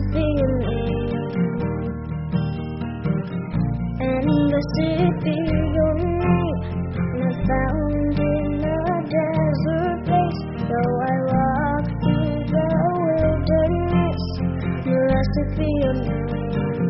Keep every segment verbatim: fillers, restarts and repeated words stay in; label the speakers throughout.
Speaker 1: be your name, and blessed be your name. And I found in a desert place, though I walk through the wilderness, blessed be your name.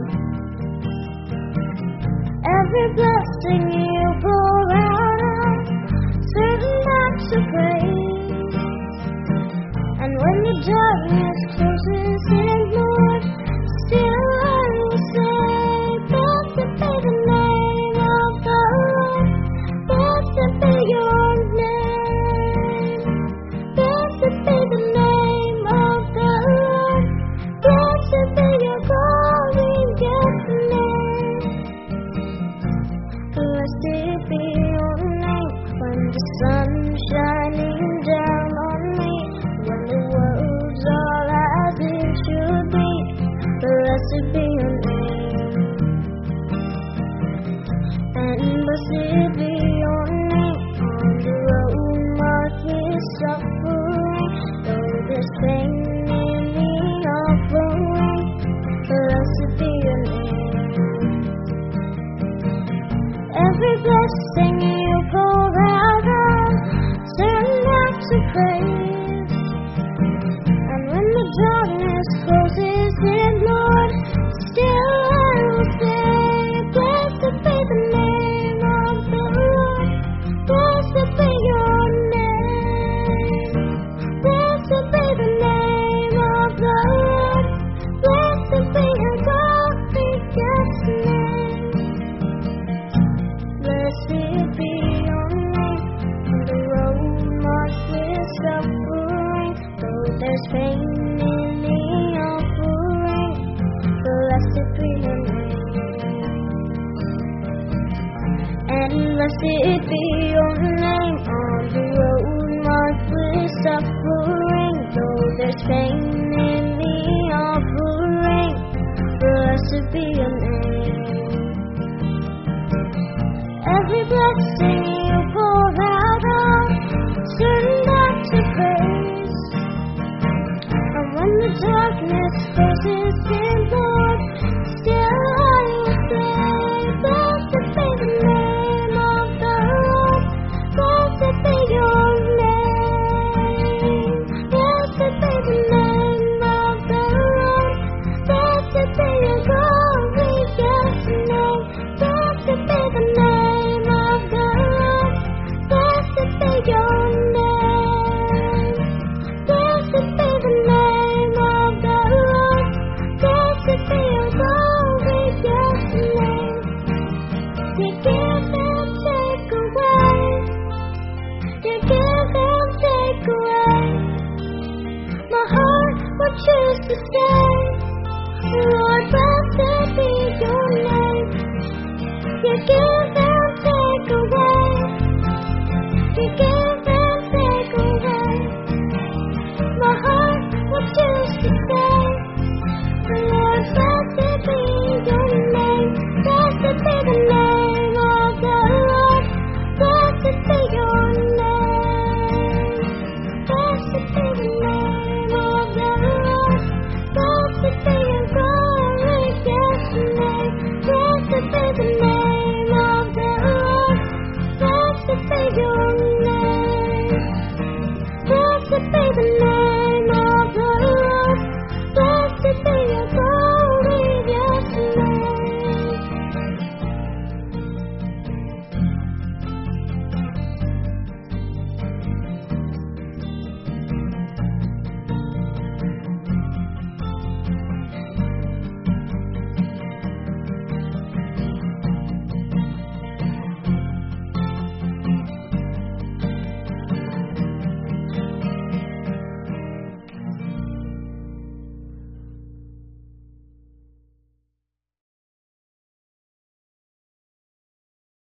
Speaker 1: Every blessing you pour out of certain acts of praise, and when the darkness closes in, Lord, still I will say, blessed be the name of the Lord, blessed be your name, blessed be the name of the Lord, blessed be your glorious name. Blessed be your name when the sun's shining down on me, when the world's all as it should be. Blessed be your name, and blessed be your name on the road marked with suffering, though there's pain in the offering. Blessed be your name. Every blessing you pour out of certain acts of praise, and when the darkness closes in, Lord, still I will say, blessed be the name of the Lord, blessed be your name, blessed be the name of the Lord, blessed be your glorious name. Blessed be your name on the road marked with suffering, though there's pain in the offering. Blessed be your name, and blessed be your name on the road marked with suffering, though there's pain in the offering. Blessed be your name. Every blessing you pour out of certain acts of praise, and when the darkness closes in, Lord,